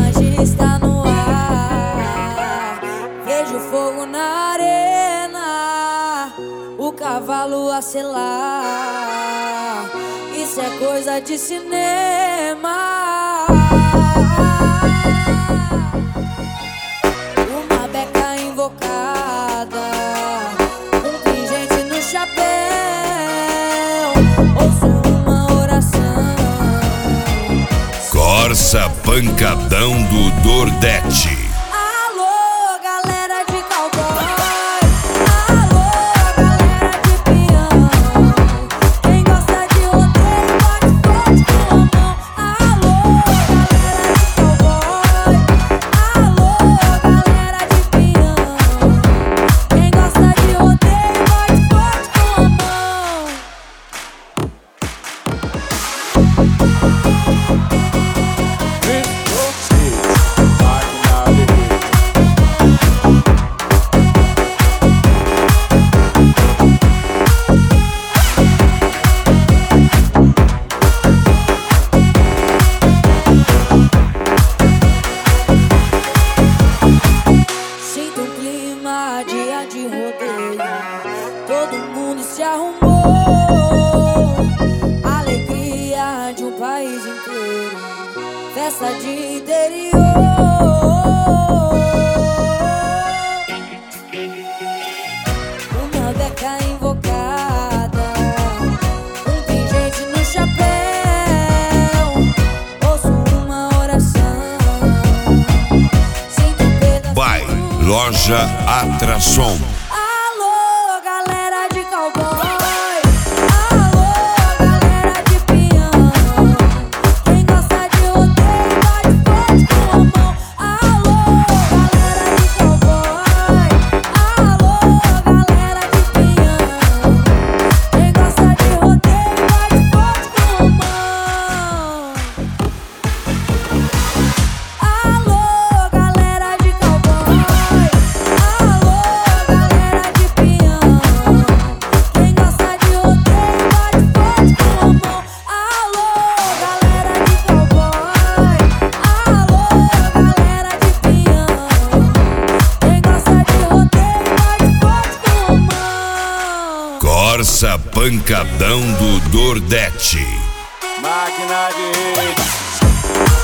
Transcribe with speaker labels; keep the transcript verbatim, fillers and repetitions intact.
Speaker 1: magia está no ar. Vejo fogo na arena, o cavalo a selar. Isso é coisa de cinema. Uma beca invocada, um pingente no chapéu. Ouço uma oração.
Speaker 2: Corsa Pancadão do Nordeste.
Speaker 1: Alô, galera de cowboy. Alô, galera de peão. Quem gosta de rodeio, bate forte com a mão. Alô, galera de cowboy. Alô, galera de peão. Quem gosta de rodeio, bate forte com a mão. Sinto um clima, dia de rodeio. Todo mundo se arrumou. Alegria de um país inteiro. Festa de interior. Uma beca invocada, um pingente no chapéu. Ouço uma oração. Sinto um pedaço.
Speaker 2: Vai, Loja Atração.
Speaker 1: Alô, galera de cowboy. Alô, galera de peão. Quem gosta de rodeio, bate forte com a mão. Alô, galera de cowboy. Alô, galera de peão. Quem gosta de rodeio, bate forte com a mão. Alô, galera de cowboy. Alô, galera de peão. Quem gosta de rodeio, bate forte com a mão. Alô, galera de cowboy. Alô, galera de peão. Quem gosta de rodeio, bate forte com a mão.
Speaker 2: Corsa Pancadão do Nordeste.
Speaker 3: Máquina de hits.